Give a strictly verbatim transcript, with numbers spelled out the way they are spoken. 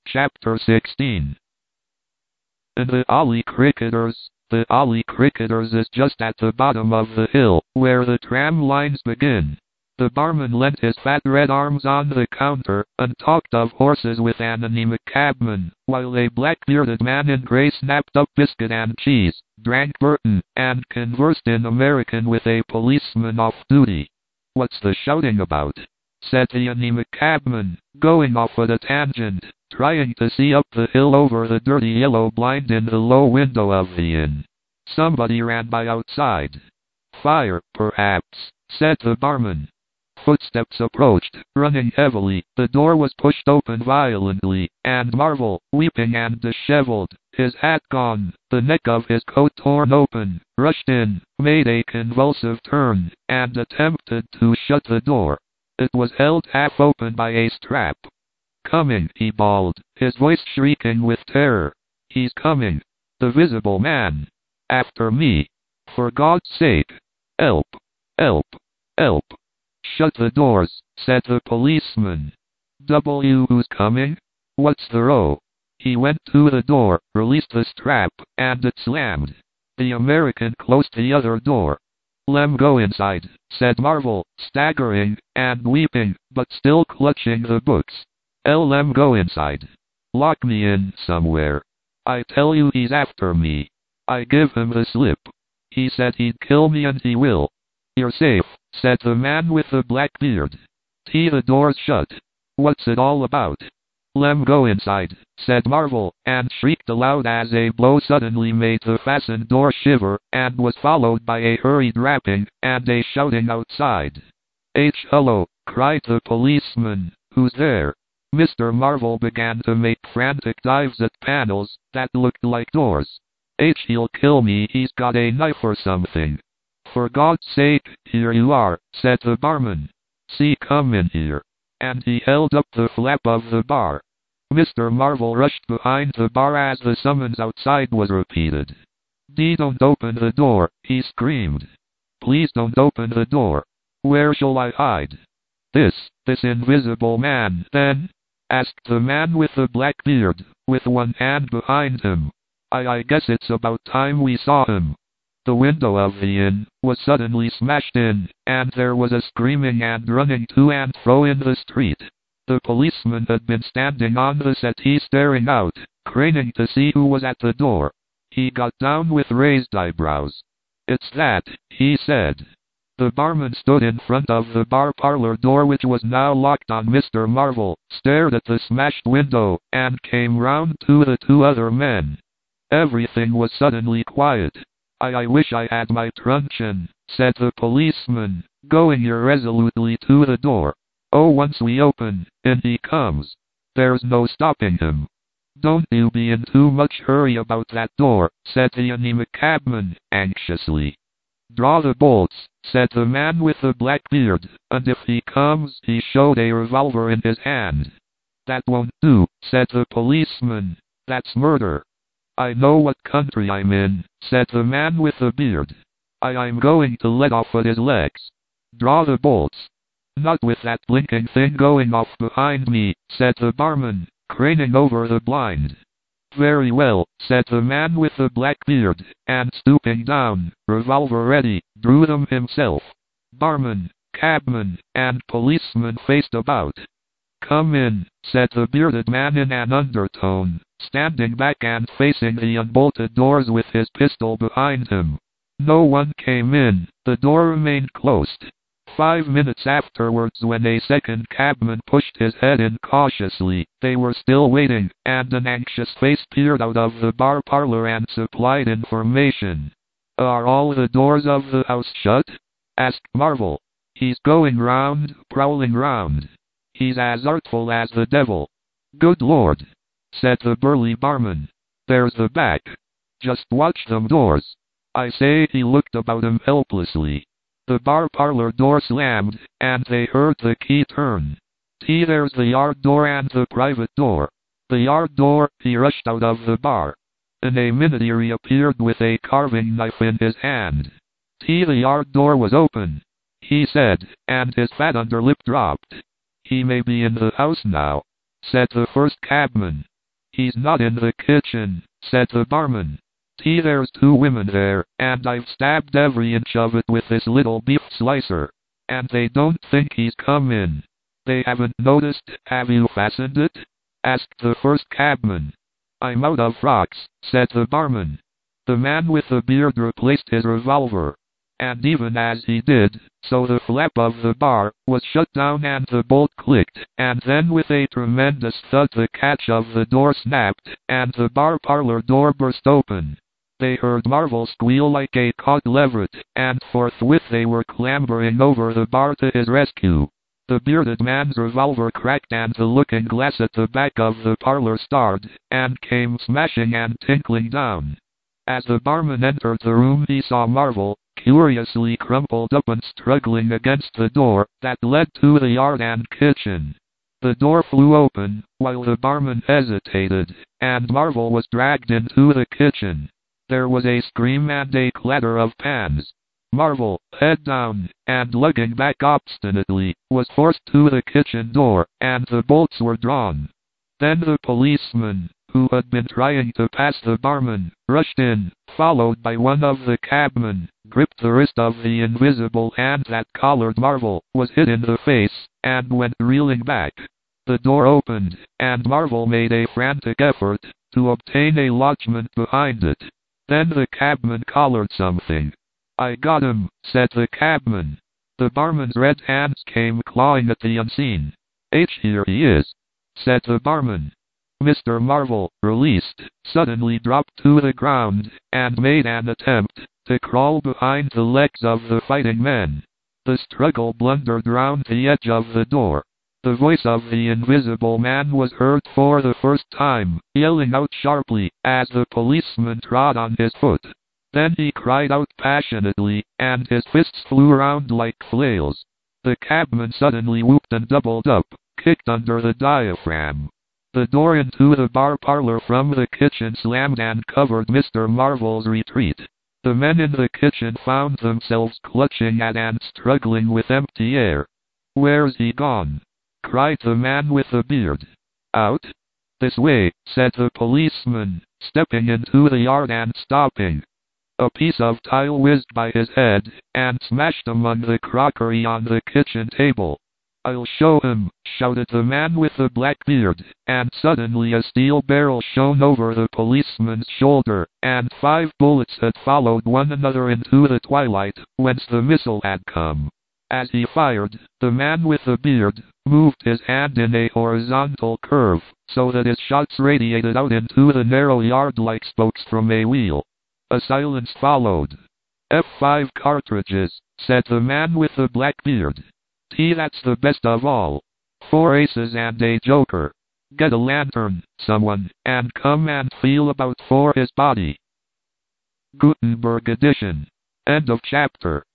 Chapter sixteen. In the Ollie Cricketers. The Ollie Cricketers is just at the bottom of the hill, where the tram lines begin. The barman leant his fat red arms on the counter, and talked of horses with an anemic cabman, while a black-bearded man in grey snapped up biscuit and cheese, drank Burton, and conversed in American with a policeman off duty. "What's the shouting about?" said the anemic cabman, going off at a tangent, trying to see up the hill over the dirty yellow blind in the low window of the inn. "Somebody ran by outside." "Fire, perhaps," said the barman. Footsteps approached, running heavily. The door was pushed open violently, and Marvel, weeping and disheveled, his hat gone, the neck of his coat torn open, rushed in, made a convulsive turn, and attempted to shut the door. It was held half open by a strap. "Coming," he bawled, his voice shrieking with terror. "He's coming. The Visible Man. After me. For God's sake. Help! Help! Help!" "Shut the doors," said the policeman. "W who's coming? What's the row?" He went to the door, released the strap, and it slammed. The American closed the other door. "Lem go inside," said Marvel, staggering, and weeping, but still clutching the books. "L lem go inside. Lock me in somewhere. I tell you he's after me. I give him the slip. He said he'd kill me and he will." "You're safe," said the man with the black beard. "T the door's shut. What's it all about?" "Lem go inside," said Marvel, and shrieked aloud as a blow suddenly made the fastened door shiver, and was followed by a hurried rapping, and a shouting outside. "H hello," cried the policeman. "Who's there?" Mister Marvel began to make frantic dives at panels that looked like doors. "H he'll kill me, he's got a knife or something." "For God's sake, here you are," said the barman. "See, come in here." And he held up the flap of the bar. Mister Marvel rushed behind the bar as the summons outside was repeated. "D don't open the door," he screamed. "Please don't open the door. Where shall I hide?" This, this Invisible Man, then?" asked the man with the black beard, with one hand behind him. I, I guess it's about time we saw him." The window of the inn was suddenly smashed in, and there was a screaming and running to and fro in the street. The policeman had been standing on the settee staring out, craning to see who was at the door. He got down with raised eyebrows. "It's that," he said. The barman stood in front of the bar parlor door, which was now locked on Mister Marvel, stared at the smashed window, and came round to the two other men. Everything was suddenly quiet. I, I wish I had my truncheon," said the policeman, going irresolutely to the door. "Oh, once we open, in he comes. There's no stopping him." "Don't you be in too much hurry about that door," said the anemic cabman, anxiously. "Draw the bolts," said the man with the black beard, "and if he comes," he showed a revolver in his hand. "That won't do," said the policeman. "That's murder." "I know what country I'm in," said the man with the beard. I, I'm going to let off at his legs. Draw the bolts." "Not with that blinking thing going off behind me," said the barman, craning over the blind. "Very well," said the man with the black beard, and stooping down, revolver ready, drew them himself. Barman, cabman, and policeman faced about. "Come in," said the bearded man in an undertone, standing back and facing the unbolted doors with his pistol behind him. No one came in. The door remained closed. Five minutes afterwards, when a second cabman pushed his head in cautiously, they were still waiting, and an anxious face peered out of the bar parlor and supplied information. "Are all the doors of the house shut?" asked Marvel. "He's going round, prowling round. He's as artful as the devil." "Good Lord," said the burly barman. "There's the back. Just watch them doors. I say," he looked about him helplessly. The bar parlor door slammed, and they heard the key turn. "T there's the yard door and the private door." The yard door. He rushed out of the bar. In a minute he reappeared with a carving knife in his hand. "T the yard door was open," he said, and his fat underlip dropped. "He may be in the house now," said the first cabman. He's not in the kitchen, said the barman. T, there's two women there, and I've stabbed every inch of it with this little beef slicer. And they don't think he's come in. They haven't noticed. Have you fastened it? Asked the first cabman. I'm out of rocks, said the barman. The man with the beard replaced his revolver. And even as he did, so the flap of the bar was shut down and the bolt clicked, and then with a tremendous thud the catch of the door snapped, and the bar parlor door burst open. They heard Marvel squeal like a caught leveret, and forthwith they were clambering over the bar to his rescue. The bearded man's revolver cracked and the looking glass at the back of the parlor starred, and came smashing and tinkling down. As the barman entered the room he saw Marvel, curiously crumpled up and struggling against the door that led to the yard and kitchen. The door flew open, while the barman hesitated, and Marvel was dragged into the kitchen. There was a scream and a clatter of pans. Marvel, head down, and lugging back obstinately, was forced to the kitchen door, and the bolts were drawn. Then the policeman, who had been trying to pass the barman, rushed in, followed by one of the cabmen, gripped the wrist of the invisible hand that collared Marvel, was hit in the face, and went reeling back. The door opened, and Marvel made a frantic effort to obtain a lodgment behind it. Then the cabman collared something. I got him, said the cabman. The barman's red hands came clawing at the unseen. H, here he is, said the barman. Mister Marvel, released, suddenly dropped to the ground, and made an attempt to crawl behind the legs of the fighting men. The struggle blundered round the edge of the door. The voice of the invisible man was heard for the first time, yelling out sharply, as the policeman trod on his foot. Then he cried out passionately, and his fists flew around like flails. The cabman suddenly whooped and doubled up, kicked under the diaphragm. The door into the bar parlor from the kitchen slammed and covered Mister Marvel's retreat. The men in the kitchen found themselves clutching at and struggling with empty air. Where's he gone? Cried the man with the beard. Out? This way, said the policeman, stepping into the yard and stopping. A piece of tile whizzed by his head, and smashed among the crockery on the kitchen table. I'll show him, shouted the man with the black beard, and suddenly a steel barrel shone over the policeman's shoulder, and five bullets had followed one another into the twilight, whence the missile had come. As he fired, the man with the beard moved his hand in a horizontal curve, so that his shots radiated out into the narrow yard like spokes from a wheel. A silence followed. F five cartridges, said the man with the black beard. T, that's the best of all. Four aces and a joker. Get a lantern, someone, and come and feel about for his body. Gutenberg edition. End of chapter.